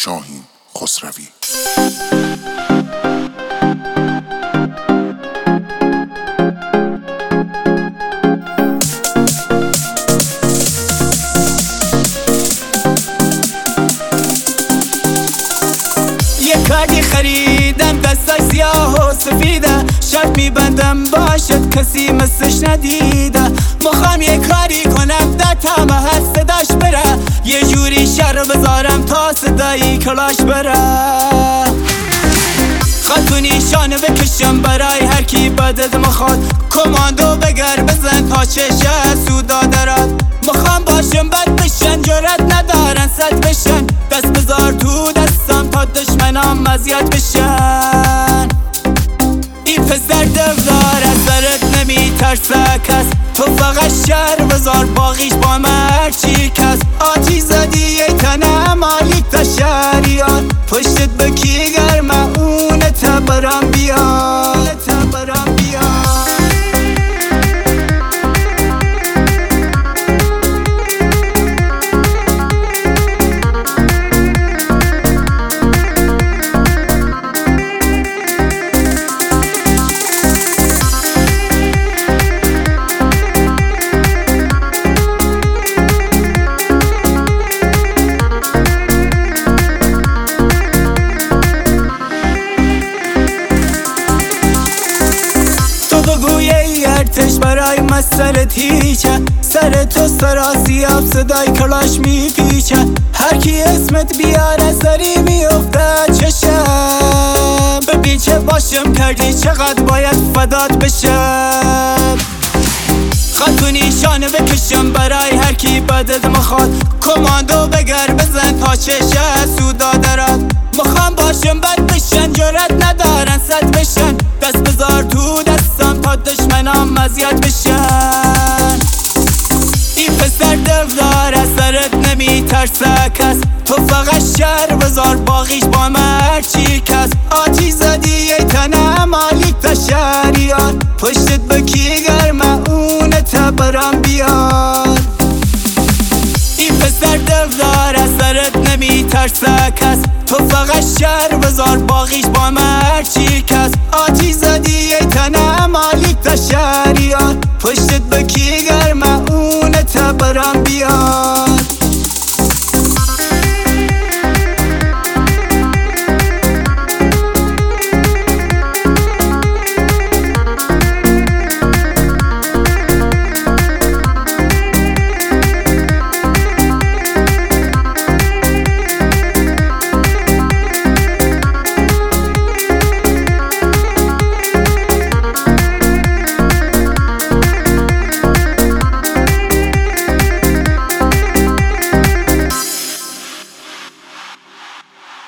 شاهین خسروی. کاری خریدم دستش سیاه و سفیده، شرط میبندم باشد کسی مثلش ندیده. مخوام یه کاری کنم در طعم هست صداش بره، یه جوری شر بذارم تا صدای کلاش بره. خط و نیشانه بکشم برای هر کی بدت مخواد، کماندو بگر بزن تا چشه سودا درد. مخوام باشم بد بشن جرات ندارن صد بشن، دست بذار تو دستم تا دشمنام مزیاد بشن. این پسر دلدار از سرت نمیترسه کس، تو فقط شر بذار باقیش با من چی کس. آتی زدی ای تنه مالیک تا شهریان، پشتت بکی گرمه اونه تا برام بیان. ارتش برای مسئلت هیچه، سر تو سراسیاب صدای کلاش میپیچه. هر کی اسمت بیاره سری میفته چشم، ببین چه باشم کردی چقدر باید فدات بشم. خط و نیشانه بکشم برای هر کی بدت مخواد، کماندو بگر بزن تا چشه سودا درد. مخوام باشم بد بشن جرات ندارن صد بشن، دست بذار تو دستم تا دشمنام مزیاد بشن. این پسر دلدار از سرت نمیترسه کس، تو فقط شر بذار باقیش با من چی کس. آتی زدی ای تنه مالیک تا شهریان، پشتت بکی گرمه اونه تا برام بیان. این پسر دلدار از سرت نمیترسه کس، تو فقط شر بذار باقیش با من چی کس. آتی زدی ای تنه مالیک تا شهریان، پشتت بکی گرمه اونه تا برام بیان.